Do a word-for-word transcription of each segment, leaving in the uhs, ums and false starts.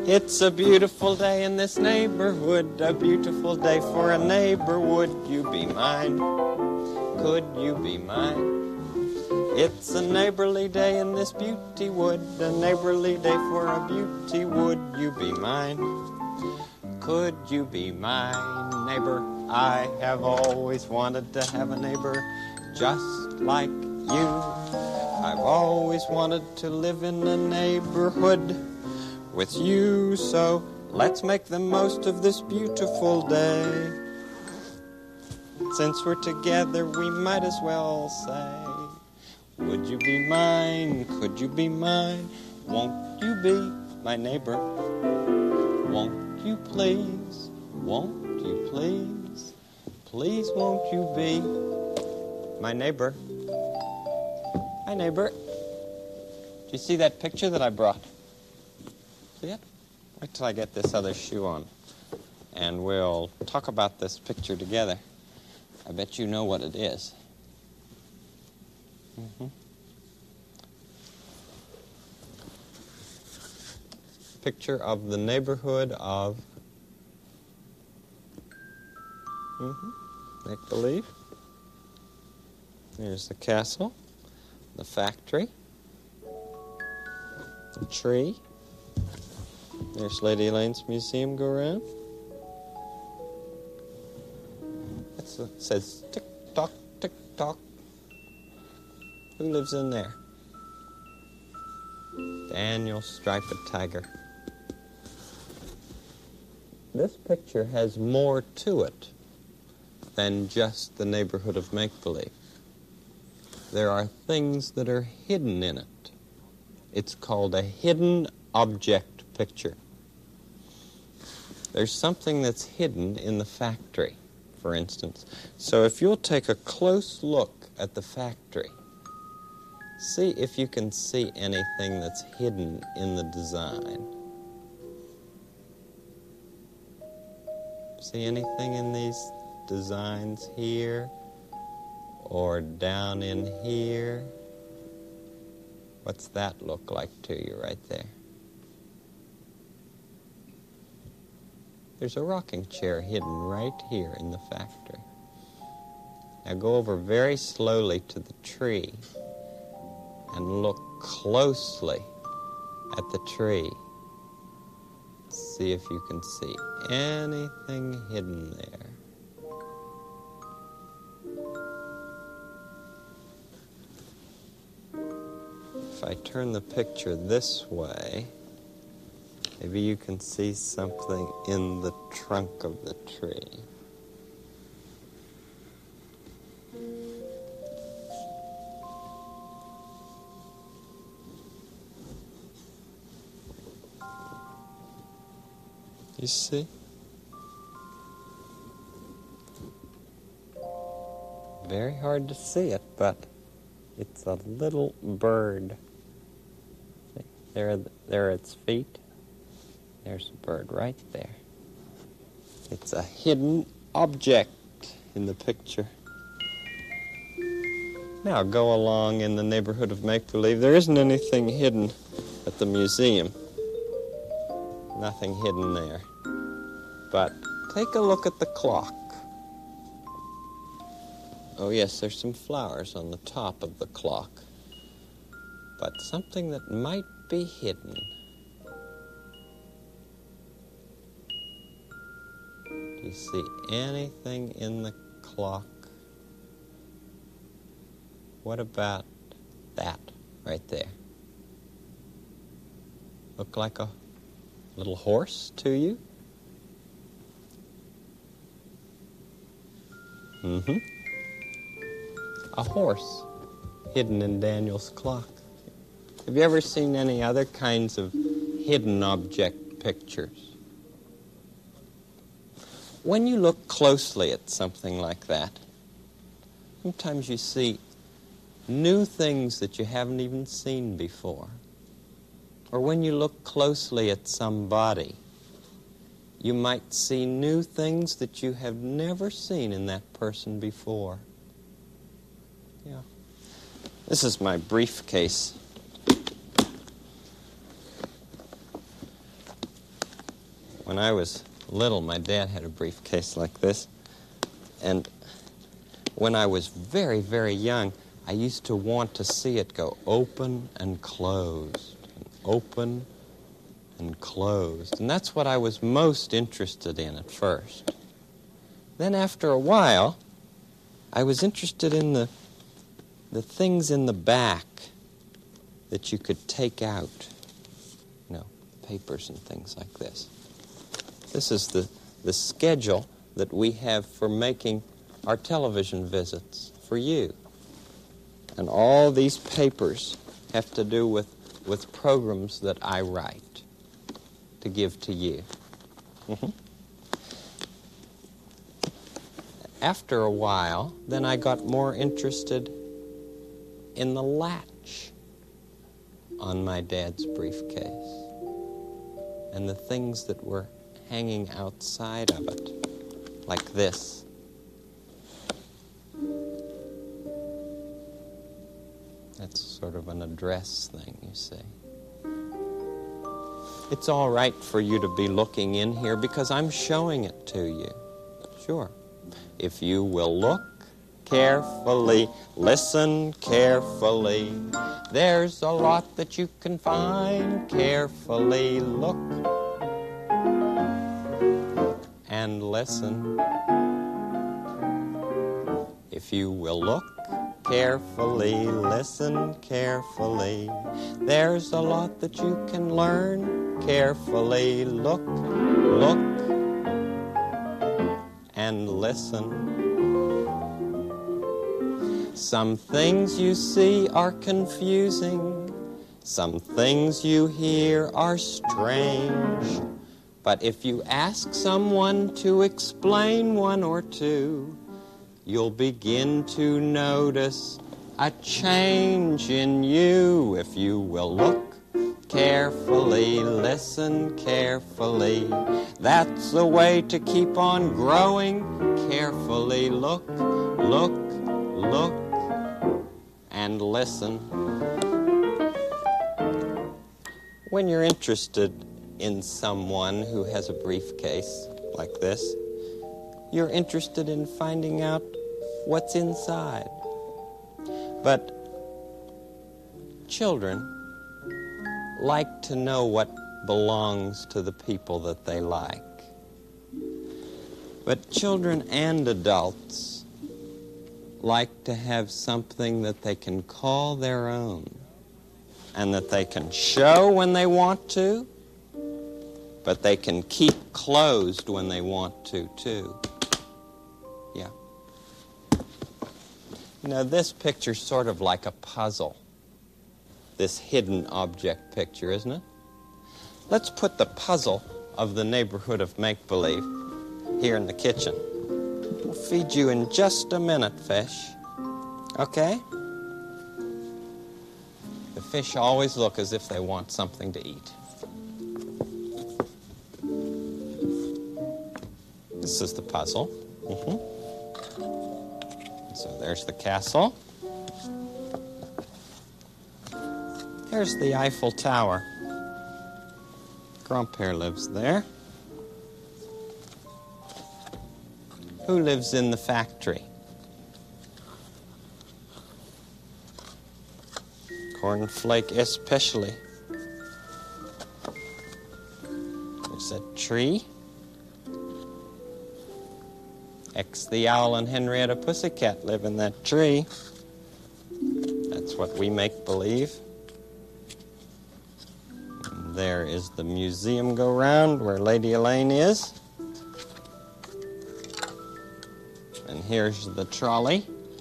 It's a beautiful day in this neighborhood, a beautiful day for a neighbor. Would you be mine? Could you be mine? It's a neighborly day in this beauty wood, a neighborly day for a beauty. Would you be mine? Could you be my neighbor? I have always wanted to have a neighbor just like you. I've always wanted to live in a neighborhood with you, so let's make the most of this beautiful day. Since we're together, we might as well say, would you be mine? Could you be mine? Won't you be my neighbor? Won't you please? Won't you please? Please won't you be my neighbor? Hi, neighbor. Do you see that picture that I brought? See it? Wait till I get this other shoe on, and we'll talk about this picture together. I bet you know what it is. Mm-hmm. Picture of the neighborhood of mm-hmm. make-believe. There's the castle, the factory, the tree. There's Lady Elaine's museum go around. It's, it says tick-tock, tick-tock. Who lives in there? Daniel Striped Tiger. This picture has more to it than just the neighborhood of make-believe. There are things that are hidden in it. It's called a hidden object picture. There's something that's hidden in the factory, for instance. So if you'll take a close look at the factory, see if you can see anything that's hidden in the design. See anything in these designs here or down in here? What's that look like to you right there? There's a rocking chair hidden right here in the factory. Now go over very slowly to the tree and look closely at the tree. See if you can see anything hidden there. If I turn the picture this way, maybe you can see something in the trunk of the tree. You see? Very hard to see it, but it's a little bird. See? There, there are its feet. There's a bird right there. It's a hidden object in the picture. Now go along in the neighborhood of make-believe. There isn't anything hidden at the museum. Nothing hidden there. But take a look at the clock. Oh yes, there's some flowers on the top of the clock. But something that might be hidden. Do you see anything in the clock? What about that right there? Look like a little horse to you? Mm-hmm. A horse hidden in Daniel's clock. Have you ever seen any other kinds of hidden object pictures? When you look closely at something like that, sometimes you see new things that you haven't even seen before. Or when you look closely at somebody, you might see new things that you have never seen in that person before. Yeah. This is my briefcase. When I was little, my dad had a briefcase like this. And when I was very, very young, I used to want to see it go open and closed, and open and closed. And that's what I was most interested in at first. Then after a while, I was interested in the, the things in the back that you could take out. You know, papers and things like this. This is the, the schedule that we have for making our television visits for you. And all these papers have to do with, with programs that I write to give to you. Mm-hmm. After a while, then I got more interested in the latch on my dad's briefcase and the things that were hanging outside of it, like this. That's sort of an address thing, you see. It's all right for you to be looking in here because I'm showing it to you. Sure. If you will look carefully, listen carefully, there's a lot that you can find carefully. Look and listen. If you will look carefully, listen carefully, there's a lot that you can learn carefully. Look, look, and listen. Some things you see are confusing, some things you hear are strange, but if you ask someone to explain one or two, you'll begin to notice a change in you. If you will look carefully, listen carefully, that's the way to keep on growing carefully. Look, look, look, and listen. When you're interested in someone who has a briefcase like this, you're interested in finding out what's inside. But children like to know what belongs to the people that they like. But children and adults like to have something that they can call their own and that they can show when they want to, but they can keep closed when they want to, too. Yeah. You know, this picture's sort of like a puzzle. This hidden object picture, isn't it? Let's put the puzzle of the neighborhood of make-believe here in the kitchen. We'll feed you in just a minute, fish. Okay? The fish always look as if they want something to eat. This is the puzzle. Mm-hmm. So there's the castle. Here's the Eiffel Tower. Grand-père lives there. Who lives in the factory? Cornflake especially. There's that tree. X the Owl and Henrietta Pussycat live in that tree. That's what we make believe. And there is the museum go-round where Lady Elaine is. And here's the trolley.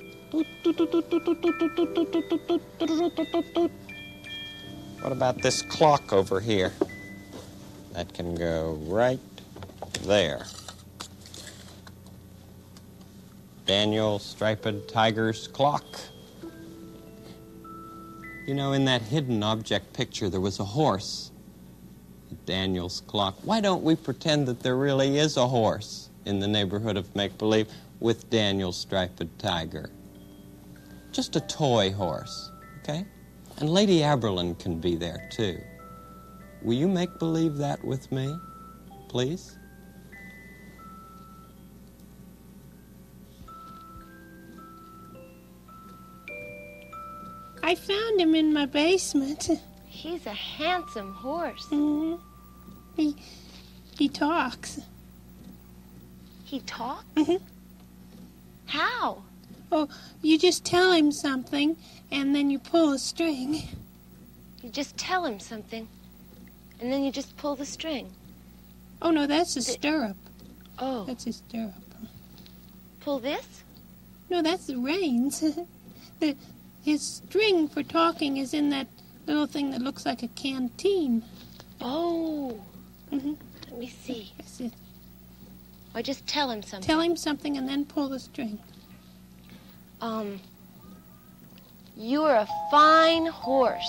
What about this clock over here? That can go right there. Daniel Striped Tiger's clock. You know, in that hidden object picture, there was a horse. Daniel's clock. Why don't we pretend that there really is a horse in the neighborhood of make-believe with Daniel's Striped Tiger? Just a toy horse, okay? And Lady Aberlin can be there, too. Will you make believe that with me, please? please? I found him in my basement. He's a handsome horse. Mm-hmm. He, he talks. He talks? Mm-hmm. How? Oh, you just tell him something, and then you pull a string. You just tell him something, and then you just pull the string. Oh, no, that's a The- stirrup. Oh, That's a stirrup. pull this? No, that's the reins. the, his string for talking is in that little thing that looks like a canteen. Oh, Mm-hmm. let me see. That's it. Or just tell him something. Tell him something and then pull the string. Um, you're a fine horse.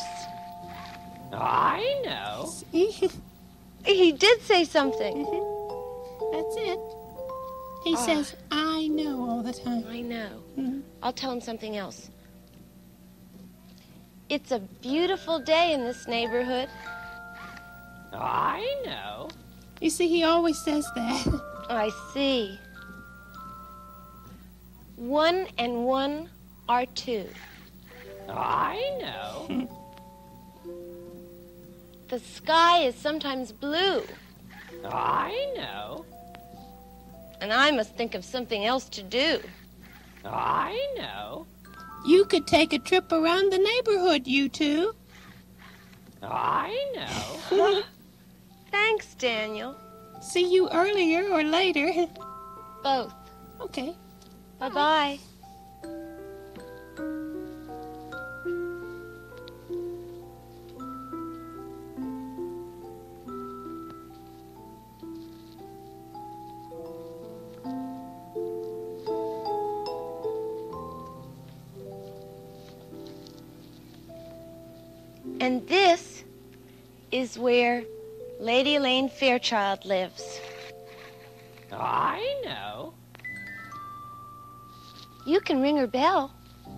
I know. See? He did say something. Mhm. That's it. He Ah. says, I know all the time. I know. Mhm. I'll tell him something else. It's a beautiful day in this neighborhood. I know. You see, he always says that. I see. One and one are two. I know. The sky is sometimes blue, I know. and I must think of something else to do. I know. You could take a trip around the neighborhood, you two. I know. Thanks, Daniel. See you earlier or later. Both. Okay. Bye-bye. And this is where Lady Elaine Fairchild lives. I know. You can ring her bell.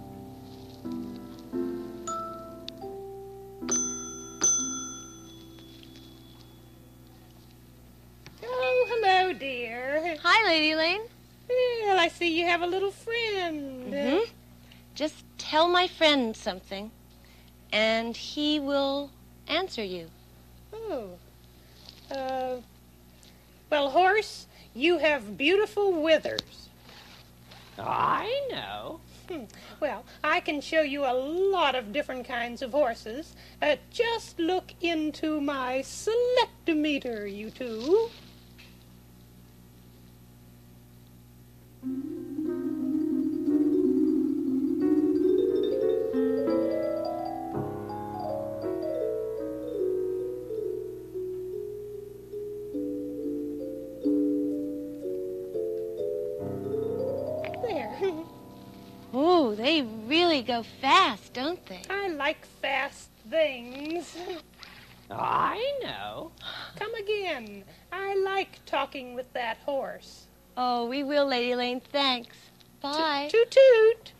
Oh, hello, dear. Hi, Lady Elaine. Well, I see you have a little friend. Hmm? Just tell my friend something, and he will answer you. Oh. Uh, well, horse, you have beautiful withers. I know. Hmm. Well, I can show you a lot of different kinds of horses. Uh, just look into my selectometer, you two. There. Oh, they really go fast, don't they? I like fast things. I know. Come again. I like talking with that horse. Oh, we will, Lady Elaine. Thanks. Bye. Toot toot.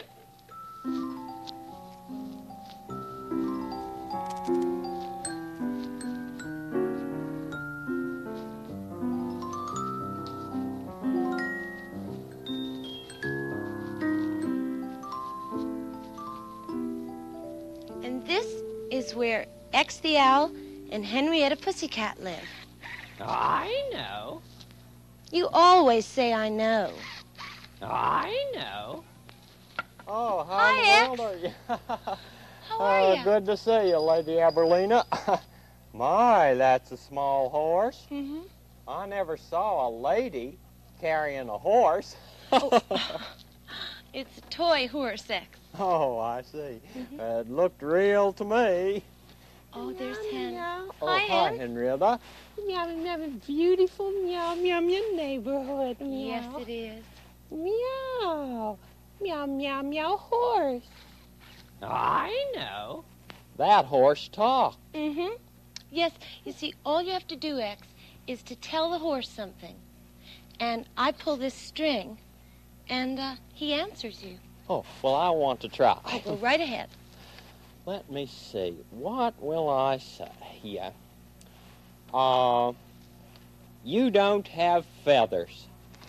And this is where X the Owl and Henrietta Pussycat live. I know. You always say I know. I know. Oh, Hi, hi, in X. the world are you? How are Uh, you? Good to see you, Lady Aberlina. My, that's a small horse. Mm-hmm. I never saw a lady carrying a horse. It's a toy horse, X. Oh, I see. Mhm. Uh, it looked real to me. Oh, there's Hen. Meow, Oh, Hi, hi, Hen. Henrietta. meow, meow, meow, beautiful meow, meow, meow neighborhood. Meow. Yes, it is. Meow. Meow, meow, meow, horse. I know. That horse talked. Mm-hmm. Yes, you see, all you have to do, X, is to tell the horse something. And I pull this string, and uh, he answers you. Oh, well, I want to try. Oh, go right ahead. Let me see. What will I say? Yeah. Uh, You don't have feathers.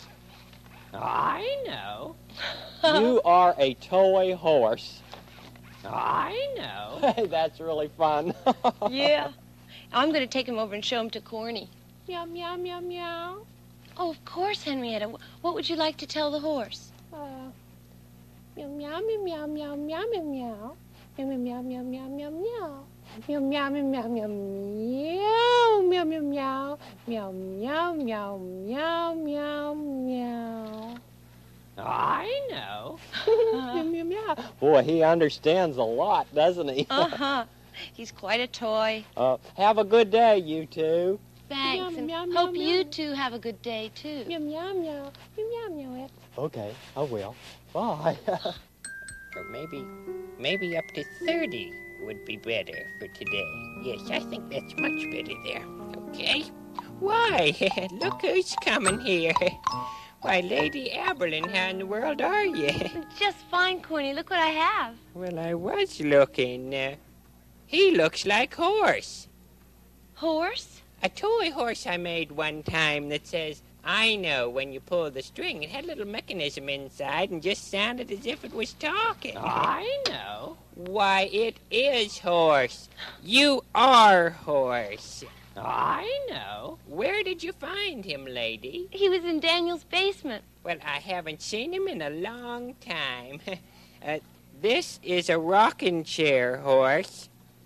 I know. You are a toy horse. I know. Hey, that's really fun. Yeah. I'm going to take him over and show him to Corny. Meow, meow, meow, meow. Oh, of course, Henrietta. What would you like to tell the horse? Uh, meow, meow, meow, meow, meow, meow, meow, meow. Meow, meow, meow, meow, meow, meow. Meow, meow, meow, meow, meow, meow, meow, meow, meow, meow, meow, meow, meow, meow, meow. I know. Meow, meow, meow. Boy, he understands a lot, doesn't he? Uh-huh. He's quite a toy. Uh, have a good day, you two. Thanks, Meow, and meow, meow, hope meow. you two have a good day, too. Meow, meow, meow. Meow, meow, meow. Okay, I will. Bye. Or maybe, maybe up to thirty would be better for today. Yes, I think that's much better there. Okay. Why, look who's coming here. Why, Lady Aberlin, how in the world are you? Just fine, Corny. Look what I have. Well, I was looking. Uh, he looks like horse. Horse? A toy horse I made one time that says, I know when you pull the string. It had a little mechanism inside and just sounded as if it was talking. I know. Why, it is horse. You are horse. I know. Where did you find him, lady? He was in Daniel's basement. Well, I haven't seen him in a long time. uh, this is a rocking chair horse.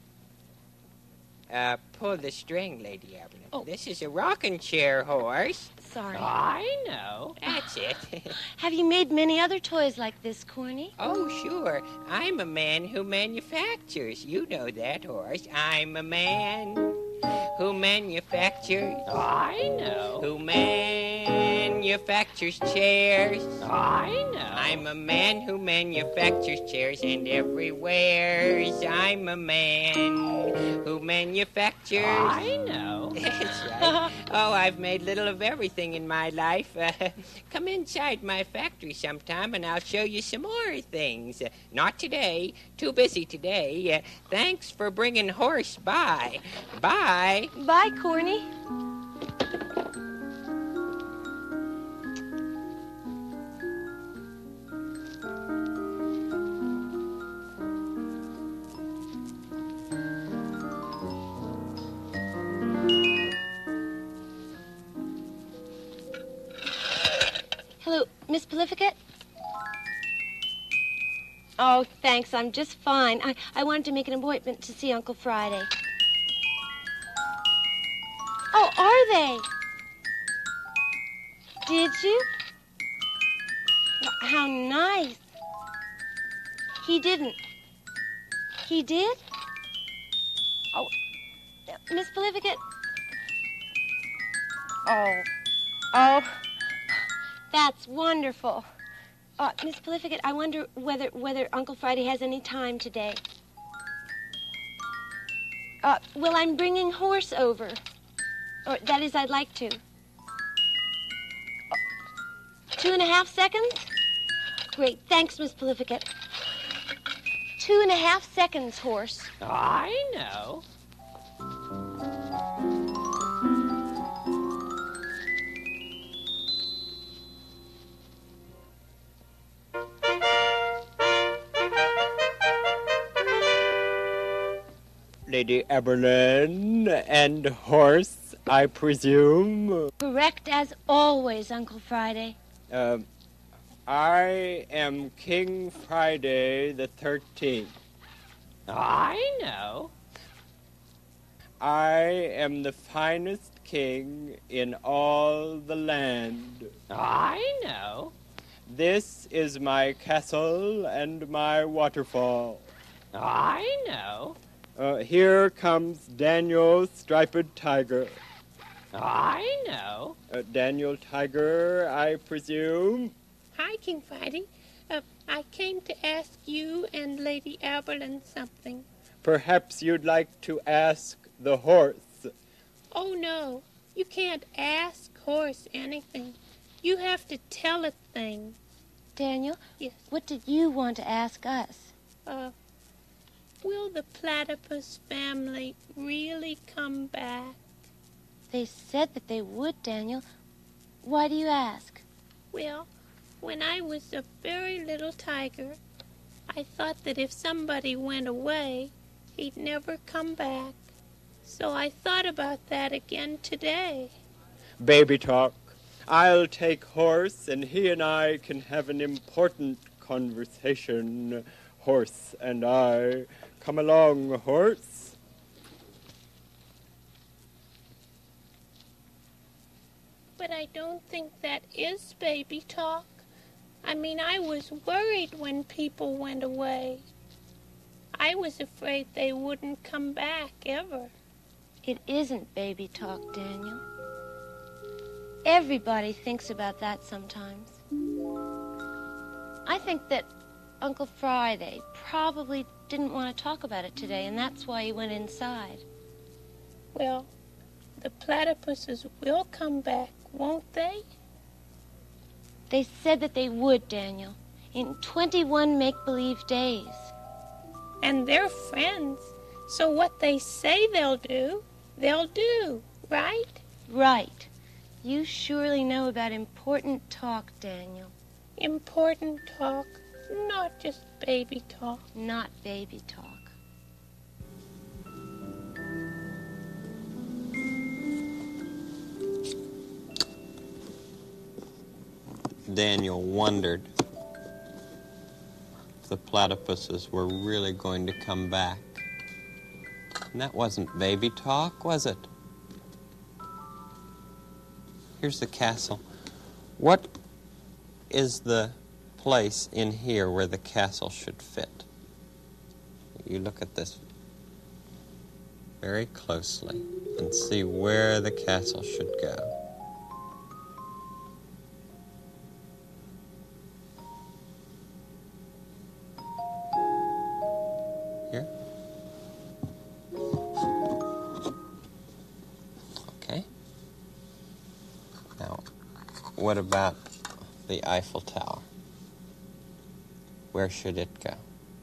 Uh, pull the string, Lady Aberlin. Oh. This is a rocking chair horse. Sorry. I know. That's it. Have you made many other toys like this, Corny? Oh, sure. I'm a man who manufactures. You know that, horse. I'm a man who manufactures. I know. Who manufactures chairs. I know. I'm a man who manufactures chairs and everywhere's. I'm a man who manufactures. I know. That's right. Oh, I've made little of everything in my life. Uh, come inside my factory sometime and I'll show you some more things. Uh, not today. Too busy today. Uh, thanks for bringing horse by. Bye. Bye, Corny. Hello, Miss Prolificate? Oh, thanks. I'm just fine. I, I wanted to make an appointment to see Uncle Friday. Oh, are they? Did you? Well, how nice. He didn't. He did? Oh, Miss Prolificate? Oh. Oh. That's wonderful. Uh, Miss Prolificate, I wonder whether whether Uncle Friday has any time today. Uh, well, I'm bringing Horse over. Or, that is, I'd like to. Oh, two and a half seconds? Great. Thanks, Miss Prolificate. Two and a half seconds, Horse. I know. Lady Aberlin and horse, I presume. Correct as always, Uncle Friday. Uh, I am King Friday the thirteenth. I know. I am the finest king in all the land. I know. This is my castle and my waterfall. I know. Uh, here comes Daniel Striped Tiger. I know. Uh, Daniel Tiger, I presume. Hi, King Friday. Uh, I came to ask you and Lady Aberlin something. Perhaps you'd like to ask the horse. Oh, no. You can't ask Horse anything. You have to tell it things. Daniel? Yes. What did you want to ask us? Uh, will the platypus family really come back? They said that they would, Daniel. Why do you ask? Well, when I was a very little tiger, I thought that if somebody went away, he'd never come back. So I thought about that again today. Baby talk. I'll take Horse, and he and I can have an important conversation. Horse and I. Come along, Horse. But I don't think that is baby talk. I mean, I was worried when people went away. I was afraid they wouldn't come back ever. It isn't baby talk, Daniel. Everybody thinks about that sometimes. I think that Uncle Friday probably didn't want to talk about it today, and that's why he went inside. Well, the platypuses will come back, won't they? They said that they would, Daniel, in twenty-one make-believe days. And they're friends, so what they say they'll do, they'll do, right? Right. You surely know about important talk, Daniel. Important talk, not just baby talk. Not baby talk. Daniel wondered if the platypuses were really going to come back. And that wasn't baby talk, was it? Here's the castle. What is the place in here where the castle should fit? You look at this very closely and see where the castle should go. Here? Okay. Now, what about the Eiffel Tower? Where should it go?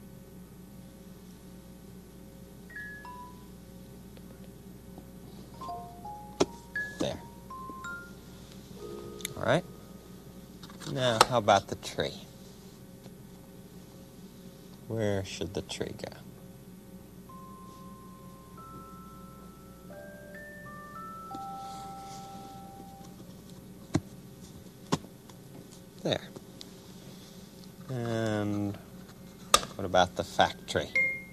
There. All right. Now, how about the tree? Where should the tree go? There. And what about the factory?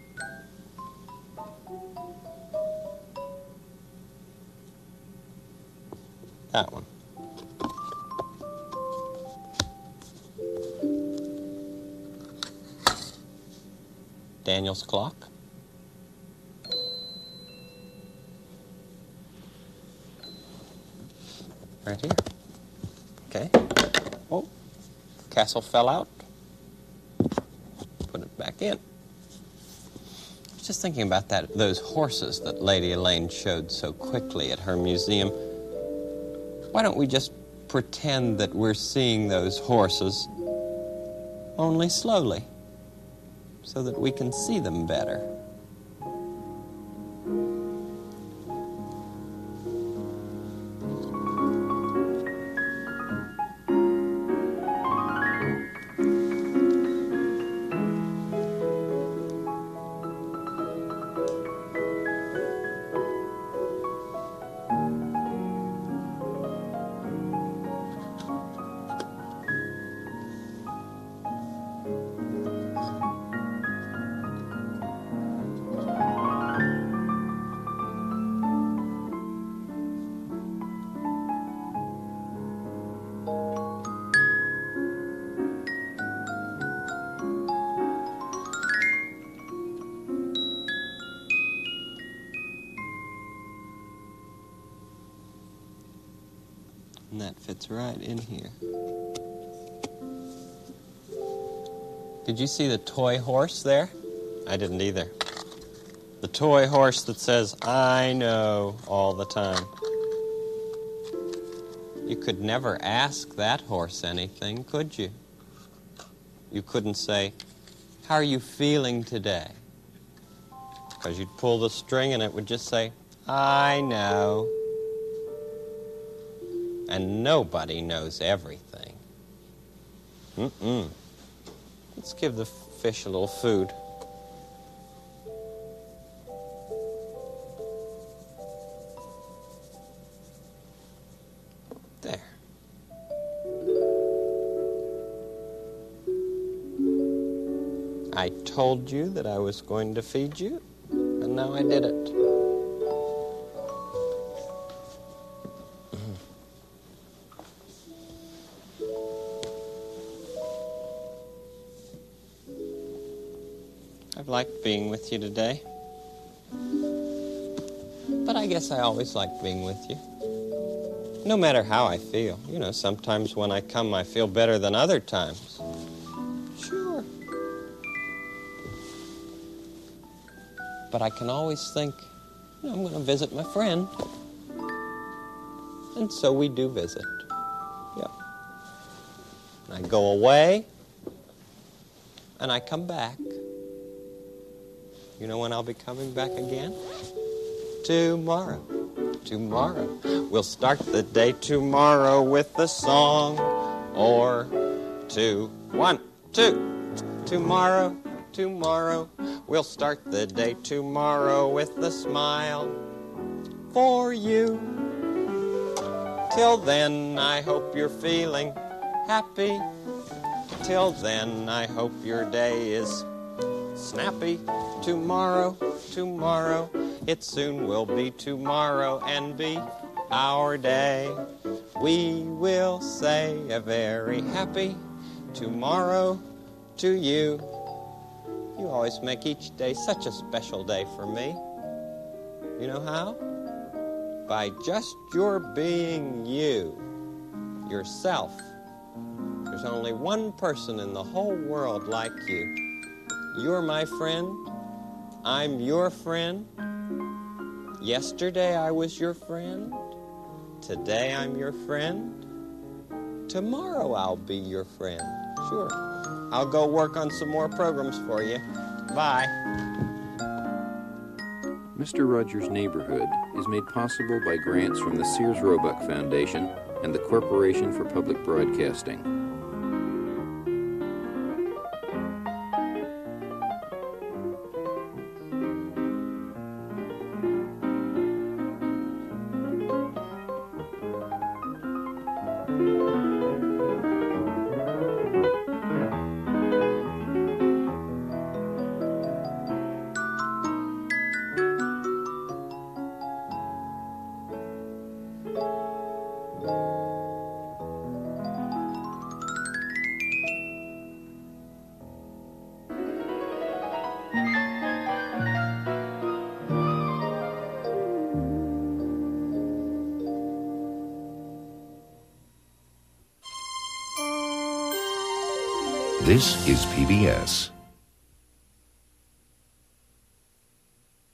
That one. Daniel's clock. Right here. Okay. Oh. Castle fell out. Put it back in. I was just thinking about that, those horses that Lady Elaine showed so quickly at her museum. Why don't we just pretend that we're seeing those horses, only slowly, so that we can see them better? And that fits right in here. Did you see the toy horse there? I didn't either. The toy horse that says, "I know," all the time. You could never ask that horse anything, could you? You couldn't say, "How are you feeling today?" Because you'd pull the string and it would just say, "I know." And nobody knows everything. Mm-mm. Let's give the fish a little food. There. I told you that I was going to feed you, and now I did it. I've liked being with you today. But I guess I always like being with you. No matter how I feel. You know, sometimes when I come, I feel better than other times. Sure. But I can always think, you know, I'm going to visit my friend. And so we do visit. Yeah. And I go away, and I come back. You know when I'll be coming back again? Tomorrow. Tomorrow. We'll start the day tomorrow with a song. Or two. One, two. Tomorrow, tomorrow. We'll start the day tomorrow with a smile for you. Till then, I hope you're feeling happy. Till then, I hope your day is snappy. Tomorrow, tomorrow, it soon will be tomorrow and be our day. We will say a very happy tomorrow to you. You always make each day such a special day for me. You know how? By just your being you, yourself. There's only one person in the whole world like you. You're my friend. I'm your friend. Yesterday I was your friend. Today I'm your friend. Tomorrow I'll be your friend. Sure. I'll go work on some more programs for you. Bye. Mister Rogers' Neighborhood is made possible by grants from the Sears Roebuck Foundation and the Corporation for Public Broadcasting. This is P B S.